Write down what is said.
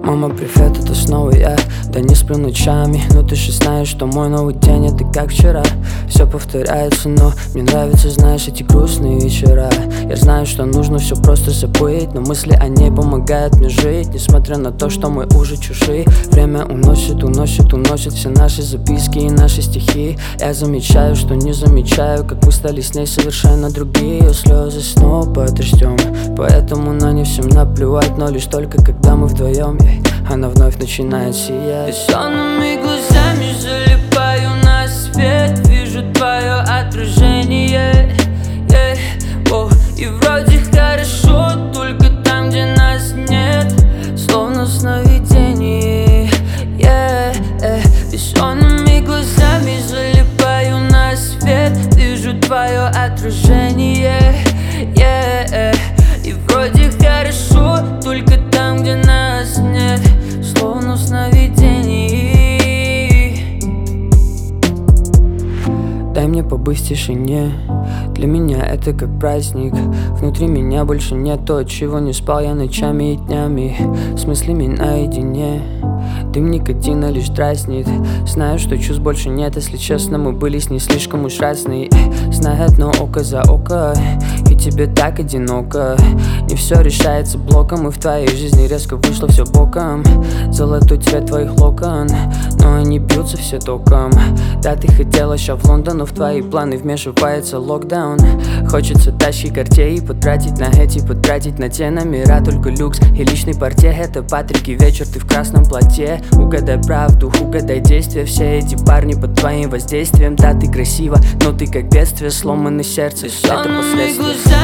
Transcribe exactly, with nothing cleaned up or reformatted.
Мама, привет, это снова я. Да не сплю ночами, но ты же знаешь, что мой новый день это как вчера. Все повторяется, но мне нравится, знаешь, эти грустные вечера. Я знаю, что нужно все просто забыть, но мысли о ней помогают мне жить, несмотря на то, что мы уже чужие. Время уносит, уносит, уносит все наши записки и наши стихи. Я замечаю, что не замечаю, как мы стали с ней совершенно другие. Ее слезы снова под дождем, поэтому на не всем наплевать, но лишь только когда мы вдвоем. Она вновь начинает сиять. Сонными глазами залипаю на свет, вижу твое отражение, yeah. Oh, и вроде хорошо, только там, где нас нет, словно в сновидении, yeah, yeah. Бессонными глазами залипаю на свет, вижу твое отражение, yeah, yeah. И вроде хорошо, только там, где нас нет, словно в сновидении. Дай мне побыть в тишине, для меня это как праздник. Внутри меня больше нет то, от чего не спал я ночами и днями, с мыслями наедине. Дым никотина лишь дразнит. Знаю, что чувств больше нет, если честно, мы были с ней слишком уж разные. Знаю одно око за око, и тебе так одиноко. Не все решается блоком, и в твоей жизни резко вышло все боком. Золотой цвет твоих локон, но они бьются все током. Да, ты хотела ща в Лондон, но в твои планы вмешивается локдаун. Хочется тачки Картей, потратить на эти, потратить на те номера. Только люкс и личный портье, это Патрик и вечер, ты в красном платье. Угадай правду, угадай действия, все эти парни под твоим воздействием. Да, ты красива, но ты как бедствие, сломанное сердце, это последствия.